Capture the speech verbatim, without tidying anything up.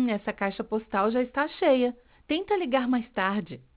Hum, essa caixa postal já está cheia. Tenta ligar mais tarde.